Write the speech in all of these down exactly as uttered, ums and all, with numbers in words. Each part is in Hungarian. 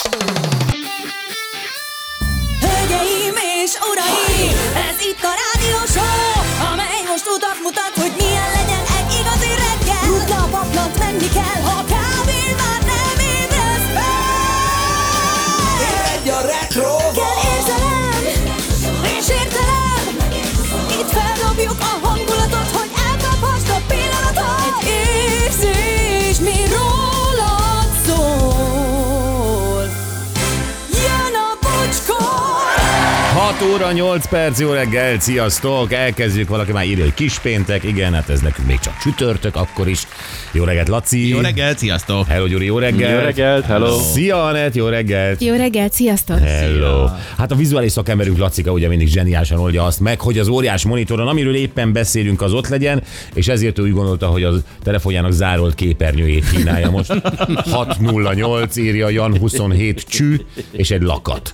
Hölgyeim és uraim, ez itt a rádió show, amely most utat mutat, hogy milyen legyen egy igazi reggel. Rutna a paplant, menni kell, ha kávén már nem ébresz fel. Egy a retro Kell érzelem és értelem, itt feldobjuk a hangulatot, hogy elkaphast a pillanatot. Egy érzés, mi rólad szól. Jön a bocskor! hat óra nyolc perc, jó reggel, sziasztok! Elkezdjük, valaki már írja, hogy kispéntek, igen, hát ez nekünk még csak csütörtök, akkor is. Jó reggelt, Laci! Jó reggelt, sziasztok! Hello, Gyuri, jó reggelt! Jó reggelt, hello! Szia, Anett, jó reggelt! Jó reggelt, sziasztok! Hello! Hát a vizuális szakemberünk Lacika ugye mindig zseniálisan oldja azt meg, hogy az óriás monitoron, amiről éppen beszélünk, az ott legyen, és ezért ő úgy gondolta, hogy a telefonjának zárolt képernyőjét kínálja most. hat nulla nyolc írja Jan huszonhét csű, és egy lakat.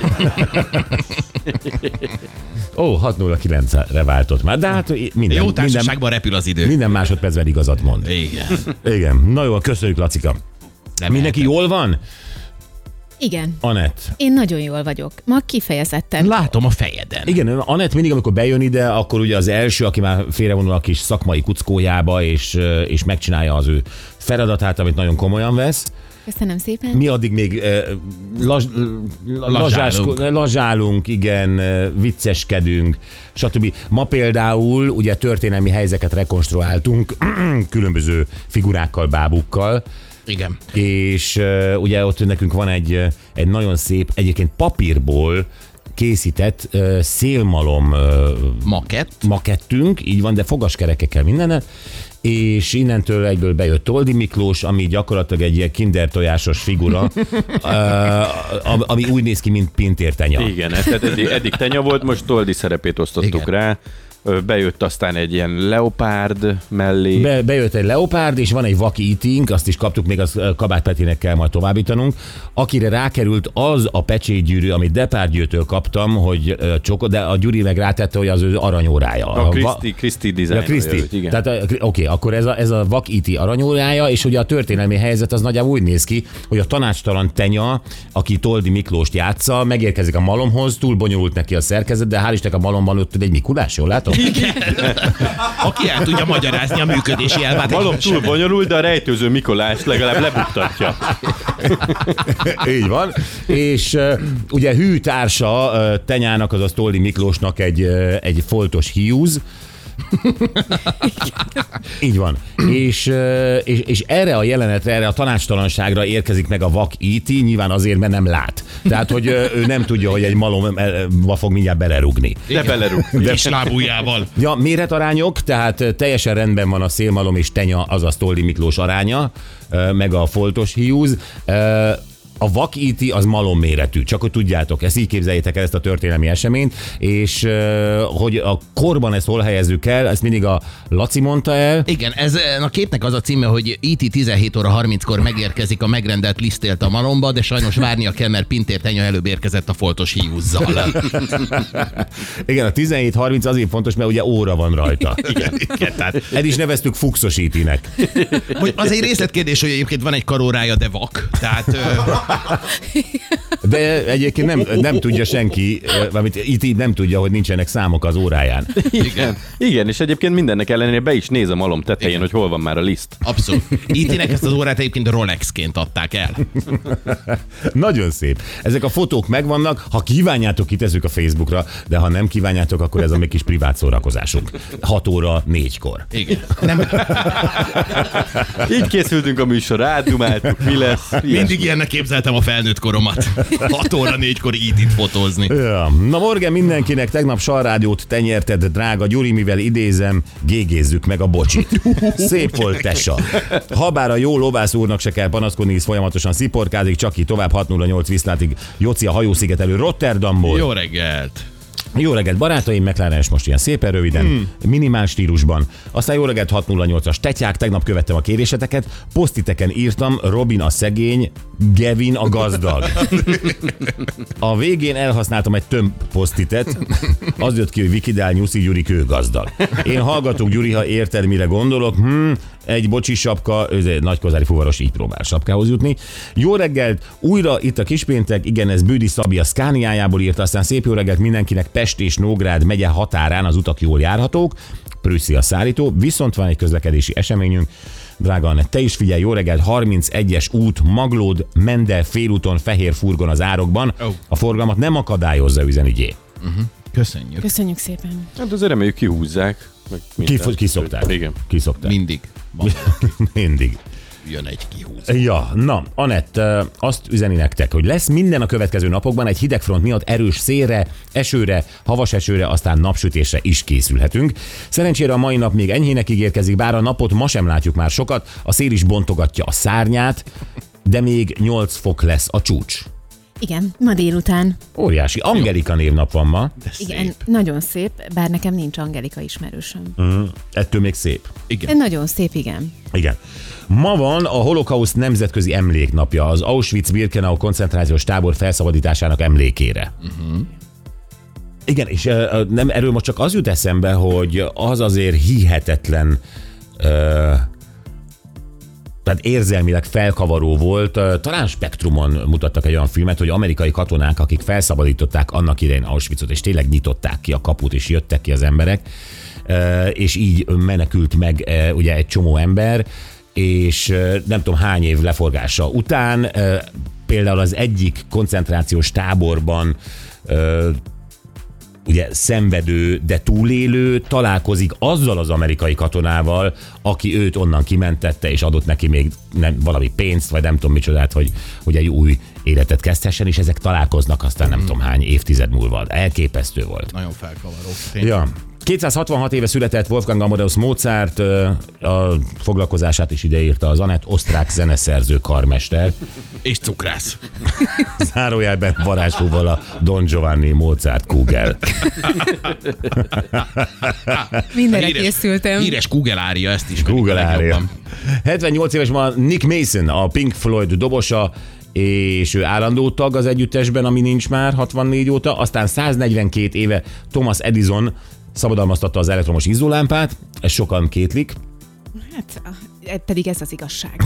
Ó, hat nulla kilencre váltott már, de hát minden, Jó minden, társaságban repül az idő. minden másodpercben igazat mond. Igen. Igen, na jó, köszönjük, Lacika. Mindenki jól van? Igen, Anett. én nagyon jól vagyok. Ma kifejezetten. Látom a fejeden. Igen, Anett mindig, amikor bejön ide, akkor ugye az első, aki már félrevonul a kis szakmai kuckójába, és, és megcsinálja az ő feladatát, amit nagyon komolyan vesz. Köszönöm szépen. Mi addig még eh, laz, lazsálunk. lazsálunk, igen, eh, vicceskedünk, stb. Ma például ugye történelmi helyzeteket rekonstruáltunk különböző figurákkal, bábukkal, Igen. és uh, ugye ott nekünk van egy, egy nagyon szép, egyébként papírból készített uh, szélmalom uh, Makett. makettünk, így van, de fogaskerekekkel mindenet, és innentől egyből bejött Toldi Miklós, ami gyakorlatilag egy ilyen kinder tojásos figura, uh, ami úgy néz ki, mint Pintér Tenya. Igen, tehát eddig, eddig Tenya volt, most Toldi szerepét osztottuk Igen. rá. Ö, Bejött aztán egy ilyen leopárd mellé. Be, bejött egy leopárd, és van egy vaki itink, azt is kaptuk, még az Kabát Petinek kell majd továbbítanunk, akire rákerült az a pecsétgyűrű, amit Depardieu-től kaptam, hogy uh, csokot, de a Gyuri meg rátette, hogy az ő aranyórája. A Christie, Christie design. Ja, Christie. Igen. Tehát oké, okay, akkor ez a, ez a vak iti aranyórája, és ugye a történelmi helyzet az nagyjából úgy néz ki, hogy a tanácstalan Tenya, aki Toldi Miklóst játsza, megérkezik a malomhoz, túl bonyolult neki a szerkezet, de hál' Istennek a malomban ott egy Mikulás, jól látom? Igen. Aki el tudja magyarázni a működési elvát. Valóban túl bonyolult, de a rejtőző Mikolás legalább lebuktatja. Így van. És uh, ugye hű társa uh, Tenyának, azaz Toldi Miklósnak egy, uh, egy foltos hiúz. Így van. És, uh, és, és erre a jelenetre, erre a tanácstalanságra érkezik meg a vak íti, nyilván azért, mert nem lát. Tehát, hogy uh, ő nem tudja, hogy egy malomba fog mindjárt belerugni. De belerúg. Kis lábujjával. Ja, méretarányok, tehát teljesen rendben van a szélmalom és Tenya, azaz Toldi Miklós aránya, uh, meg a foltos hiúz. Uh, A vak íti az malom méretű, csak hogy tudjátok, ezt így képzeljétek el, ezt a történelmi eseményt, és uh, hogy a korban ezt hol helyezzük el, ezt mindig a Laci mondta el. Igen, ez a képnek az a címe, hogy í té tizenhét óra harminckor megérkezik a megrendelt lisztélt a malomba, de sajnos várnia kell, mert Pintér Tenya előbb érkezett a foltos hiúzzal. Igen, a tizenhét harminc azért fontos, mert ugye óra van rajta. Igen, igen, tehát El is neveztük fuxos ítinek. hogy az egy részletkérdés, hogy egyébként van egy karórája, de vak. Tehát ö, De egyébként nem, nem tudja senki, amit itt így nem tudja, hogy nincsenek számok az óráján. Igen. Igen, és egyébként mindennek ellenére be is néz a malom tetején, Igen. hogy hol van már a liszt. abszolút. í té-nek ezt az órát egyébként Rolexként adták el. Nagyon szép. Ezek a fotók megvannak, ha kívánjátok, kitezzük a Facebookra, de ha nem kívánjátok, akkor ez a mi kis privát szórakozásunk. hat óra négykor. Igen. Nem, Így készültünk a műsorra, átdumáltuk, mi lesz. mindig ilyennek képzeltem a felnőtt koromat. hat óra négykor í té-t fotózni. Ja. Na Morgan, mindenkinek tegnap Salrádiót te nyerted, drága Gyuri, mivel idézem, gégézzük meg a bocsit. Szép volt, tessa. Habár a jó lovász úrnak se kell panaszkodni, hisz folyamatosan sziporkázik, csak ki tovább hat nulla nyolc viszlátig Joci a hajószigetelő Rotterdamból. Jó reggelt! Jó reggelt, barátaim, McLaren most ilyen szépen röviden, hmm. minimál stílusban. Aztán jó reggelt hat nulla nyolcas tetyák, tegnap követtem a kéréseteket, posztiteken írtam, Robin a szegény, Gavin a gazdag. A végén elhasználtam egy tömb posztitet, az jött ki, hogy Vikidál Nyuszi Gyuri kőgazdag. Én hallgatok, Gyuri, ha érted, mire gondolok, hm, egy bocsi sapka, nagykozári fuvaros így próbál sapkához jutni. Jó reggelt, újra itt a Kispéntek, igen, ez Bődi Szabi a Szkániájából írta, aztán szép jó reggelt mindenkinek, Pest és Nógrád megye határán az utak jól járhatók, Prüsszi a szállító, viszont van egy közlekedési eseményünk. Drága Anett, te is figyelj, jó reggelt, harmincegyes út, Maglód, Mendel félúton, fehér furgon az árokban. Oh. A forgalmat nem akadályozza, üzenügyé. Uh-huh. Köszönjük. Köszönjük szépen. Hát azért reméljük kihúzzák. Ki, kiszokták. Igen. Kiszokták. Mindig. Mindig. Jön egy kihúz. Ja, na, Anett, azt üzeni nektek, hogy lesz minden a következő napokban egy hidegfront miatt erős szélre, esőre, havas esőre, aztán napsütésre is készülhetünk. Szerencsére a mai nap még enyhének ígérkezik, bár a napot ma sem látjuk már sokat, a szél is bontogatja a szárnyát, de még nyolc fok lesz a csúcs. Igen, ma délután. Óriási. Angelika névnap van ma. Igen, nagyon szép, bár nekem nincs Angelika ismerősöm. Mm, ettől még szép. Igen. Nagyon szép, igen. Igen. Ma van a Holokauszt nemzetközi emléknapja, az Auschwitz-Birkenau koncentrációs tábor felszabadításának emlékére. Uh-huh. Igen, és uh, nem, erről most csak az jut eszembe, hogy az azért hihetetlen, uh, tehát érzelmileg felkavaró volt. Uh, talán Spektrumon mutattak egy olyan filmet, hogy amerikai katonák, akik felszabadították annak idején Auschwitzot, és tényleg nyitották ki a kaput, és jöttek ki az emberek, uh, és így menekült meg uh, ugye egy csomó ember, és nem tudom hány év leforgása után például az egyik koncentrációs táborban ugye szenvedő, de túlélő találkozik azzal az amerikai katonával, aki őt onnan kimentette, és adott neki még nem, valami pénzt, vagy nem tudom micsodát, hogy, hogy egy új életet kezdhessen, és ezek találkoznak aztán nem mm. tudom hány évtized múlva. Elképesztő volt. Nagyon felkavaró. Ja. kétszázhatvanhat éve született Wolfgang Amadeus Mozart, a foglalkozását is ideírta az Anett, osztrák zeneszerző, karmester. És cukrász. Zárójelben varázslóval a Don Giovanni Mozart Kugel. Mindenre készültem. Híres Kugel ária, ezt is. Kugel ária. hetvennyolc éves ma Nick Mason, a Pink Floyd dobosa, és ő állandó tag az együttesben, ami nincs már hatvannégy óta, aztán száznegyvenkét éve Thomas Edison szabadalmaztatta az elektromos izzólámpát, ez sokan kétlik. Hát, pedig ez az igazság.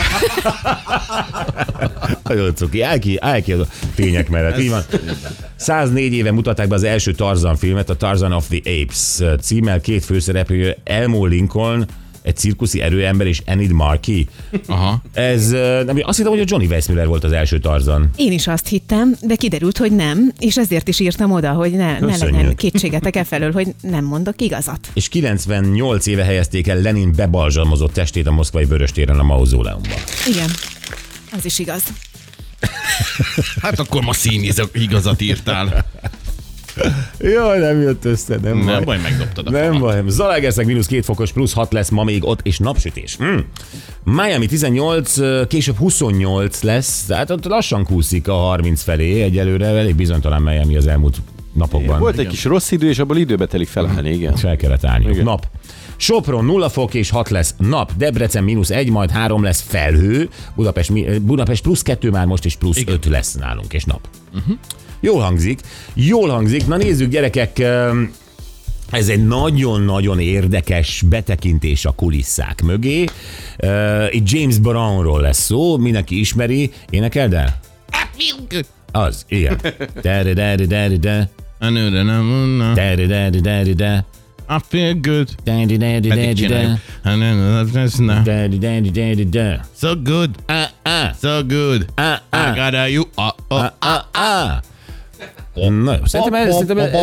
Nagyon cuki, állj ki, állj ki a tények mellett. Így van. száznégy éve mutatták be az első Tarzan filmet, a Tarzan of the Apes címmel, két főszereplő, Elmo Lincoln, egy cirkuszi erőember, és Enid Markey. Aha. Ez, nem, azt hittem, hogy a Johnny Weissmuller volt az első Tarzan. Én is azt hittem, de kiderült, hogy nem, és ezért is írtam oda, hogy ne, ne legyen kétségetek e felől, hogy nem mondok igazat. És kilencvennyolc éve helyezték el Lenin bebalzsalmozott testét a moszkvai Vöröstéren a mauzóleumban. Igen, az is igaz. Hát akkor ma színizok igazat írtál. Jaj, nem jött össze, nem, nem baj. baj, megdobtad a Nem falat. baj. Zalaegerszeg mínusz két fokos, plusz hat lesz ma még ott, és napsütés. Mm. Miami tizennyolc, később huszonnyolc lesz, tehát ott lassan kúszik a harminc felé egyelőre, elég bizonytalan Miami az elmúlt napokban. Volt egy kis rossz idő, és abból időbe telik felállni, igen. Fel kellett állniuk. Igen. Nap. Sopron nulla fok és hat lesz nap, Debrecen mínusz egy, majd három lesz felhő, Budapest, Budapest plusz kettő már most, és plusz öt lesz nálunk, és nap. Uh-huh. Jól hangzik, jól hangzik. Na nézzük, gyerekek, ez egy nagyon-nagyon érdekes betekintés a kulisszák mögé. Itt James Brownról lesz szó, mindenki ismeri. Énekeld el? Az, igen. Da-da-da-da-da-da. Da-da-da-da-da-da. I feel good. Daddy, daddy, daddy, da. Daddy, daddy, daddy, da. So good. Ah, ah, So good. ah, I ah, got a you. Ah, ah. ah, ah, ah. Na jó, szerintem ez, szerintem ez,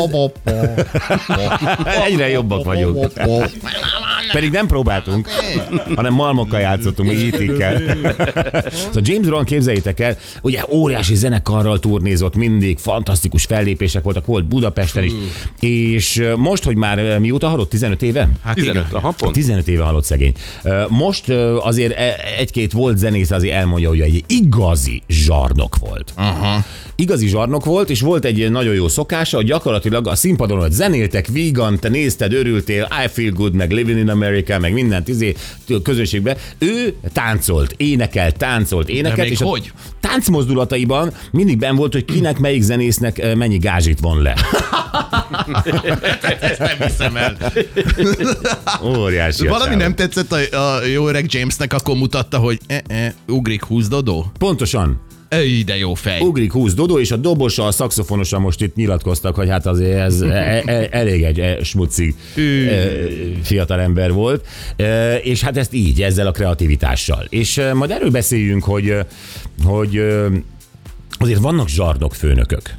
egyre jobbak vagyunk. Pedig nem próbáltunk, hanem malmokkal játszottunk, még ítikkel. Szóval James Brown, képzeljétek el, ugye óriási zenekarral turnézott mindig, fantasztikus fellépések voltak, volt Budapesten is, és most, hogy már mióta halott, tizenöt éve? Hát tizenöt, aha, pont. tizenöt éve halott szegény. Most azért egy-két volt zenész azért elmondja, hogy egy igazi zsarnok volt. Aha. Igazi zsarnok volt, és volt egy nagyon jó szokása, hogy gyakorlatilag a színpadon, hogy zenéltek, vígan, te nézted, örültél, I feel good, meg Living in America, America, meg mindent izé, közönségbe. Ő táncolt, énekelt, táncolt, énekelt. még És hogy? a táncmozdulataiban mindig benn volt, hogy kinek, melyik zenésznek mennyi gázsit von le. Ezt nem hiszem el. Óriási. Valami nem tetszett a, a jó öreg Jamesnek, akkor mutatta, hogy e, e, ugrik, húz Dodó. Pontosan. Ej, de jó fej. Ugrik, húz Dodó, és a dobosa, a szaxofonosa most itt nyilatkoztak, hogy hát azért ez e, e, elég egy e, smuci e, fiatalember volt, e, és hát ezt így, ezzel a kreativitással. És e, majd erről beszéljünk, hogy, hogy e, azért vannak zsarnokfőnökök,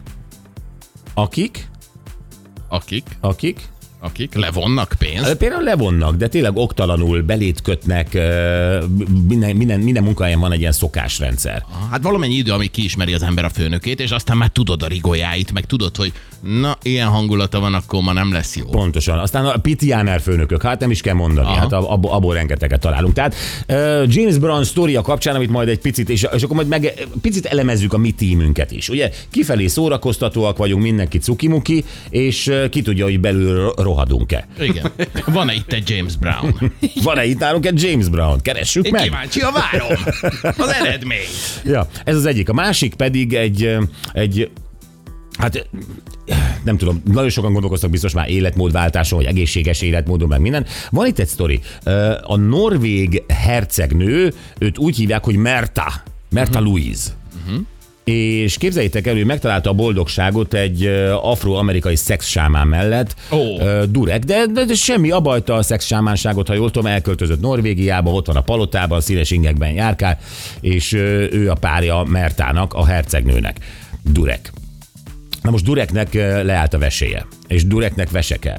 akik, Akik? akik Akik levonnak pénzt. Például levonnak, de tényleg oktalanul belét kötnek, minden, minden, minden munkahelyen van egy ilyen szokásrendszer. Hát valamennyi idő, amíg kiismeri az ember a főnökét, és aztán már tudod a rigójáit, meg tudod, hogy na, ilyen hangulata van, akkor ma nem lesz jó. Pontosan. Aztán a Piti Jáner főnökök, hát nem is kell mondani, Aha. hát abból, abból rengeteget találunk. Tehát uh, James Brown sztoria kapcsán, amit majd egy picit, és, és akkor majd meg picit elemezzük a mi tímünket is. Ugye kifelé szórakoztatóak vagyunk, mindenki cukimuki, és uh, ki tudja, hogy belül rohadunk-e. Igen. Van-e itt egy James Brown? Van-e itt nálunk egy James Brown? Keressük Én meg. kíváncsi, a várom. Az eredmény. Ja, ez az egyik. A másik pedig egy, egy hát nem tudom, nagyon sokan gondolkoztak biztos már életmódváltáson, vagy egészséges életmódon, meg minden. Van itt egy sztori. A norvég hercegnő, őt úgy hívják, hogy Merta. Merta uh-huh. Louise. Uh-huh. És képzeljétek el, ő megtalálta a boldogságot egy afroamerikai szexsámán mellett, oh. Durek, de, de, de semmi, abajta a szexsámánságot, ha jól tudom, elköltözött Norvégiába, ott van a palotában, színes ingekben járkál, és ő a párja Mertának, a hercegnőnek. Durek. Na most Dureknek leállt a veséje, és Dureknek vese kell.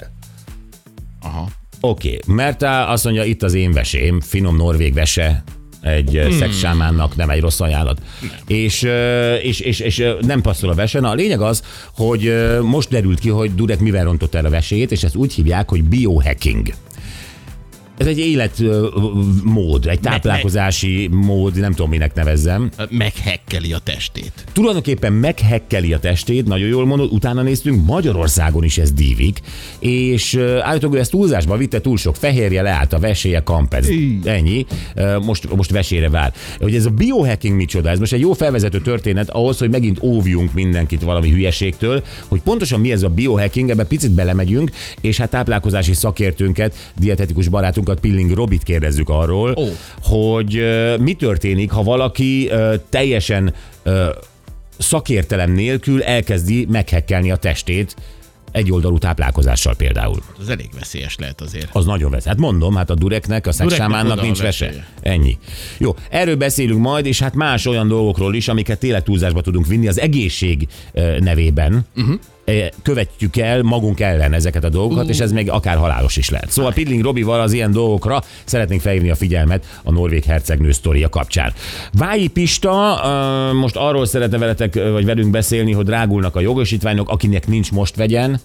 Aha. Oké, okay. Merta azt mondja, itt az én vesém, finom norvég vese, egy hmm. szexsámánnak nem egy rossz ajánlat. És, és, és, és nem passzol a vese. Na, a lényeg az, hogy most derült ki, hogy Durek mivel rontott el a veséjét, és ezt úgy hívják, hogy biohacking. Ez egy életmód, egy táplálkozási mód, nem tudom, minek nevezzem. Meghekkeli a testét. Tulajdonképpen meghekkeli a testét, nagyon jól mondod, utána néztünk, Magyarországon is ez dívik, és állítólag ő ezt túlzásba vitte, túl sok fehérje, leállt a veséje, kampez. Ennyi. Most, most vesére vár. Hogy ez a biohacking micsoda, ez most egy jó felvezető történet ahhoz, hogy megint óvjunk mindenkit valami hülyeségtől, hogy pontosan mi ez a biohacking, ebbe picit belemegyünk, és hát táplálkozási szakértőnket, dietetikus barátunk Pilling Robit kérdezzük arról, oh. hogy uh, mi történik, ha valaki uh, teljesen uh, szakértelem nélkül elkezdi meghekkelni a testét, egyoldalú táplálkozással például. Az elég veszélyes lehet azért. Az nagyon veszélyes. Hát mondom, hát a Dureknek, a szexsámánnak nincs vese. Ennyi. Jó, erről beszélünk majd, és hát más olyan dolgokról is, amiket tényleg túlzásba tudunk vinni az egészség nevében. Uh-huh. Követjük el magunk ellen ezeket a dolgokat, uh. és ez még akár halálos is lehet. Szóval Pilling Robival az ilyen dolgokra szeretnénk felhívni a figyelmet a norvég hercegnő sztoria kapcsán. Vályi Pista uh, most arról szeretne veletek, vagy velünk beszélni, hogy drágulnak a jogosítványok, akinek nincs, most vegyen.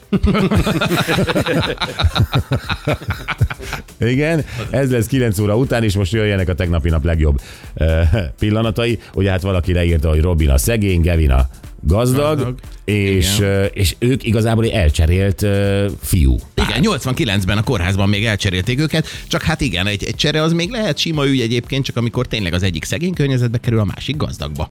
Igen, ez lesz kilenc óra után, és most jöjjenek a tegnapi nap legjobb uh, pillanatai. Ugye hát valaki leírta, hogy Robin a szegény, Gavin a gazdag, gazdag. És, uh, és ők igazából egy elcserélt uh, fiú. Igen, nyolcvankilencben a kórházban még elcserélték őket, csak hát igen, egy, egy csere az még lehet sima ügy egyébként, csak amikor tényleg az egyik szegény környezetbe kerül, a másik gazdagba.